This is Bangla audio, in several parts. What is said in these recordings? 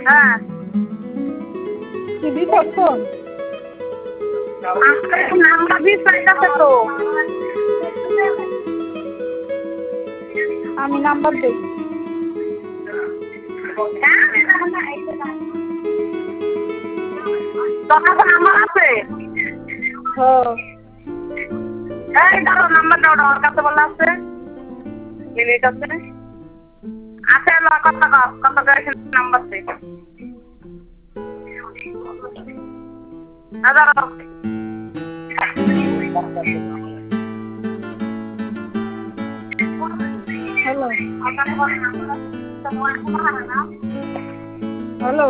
হ্যাঁ কি দিতেছো? নাম্বার দিয়ে চাইতেছে তো। আমি নাম্বার দেই। তোর কাছে নাম্বার আছে? এই ধরো নাম্বারটা ওটা ওর কাছে বলা আছে। মিনিট আছে আছে কত করে নাম্বার দে। হ্যালো হ্যালো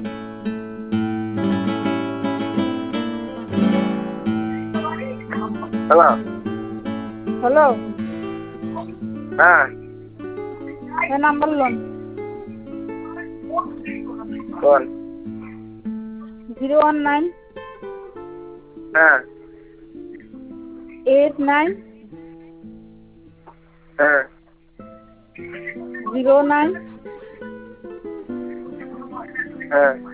হ্যালো হ্যালো হ্যাঁ এ নাম্বার লোন কোন 019 হ্যাঁ 89 হ্যাঁ 09 হ্যাঁ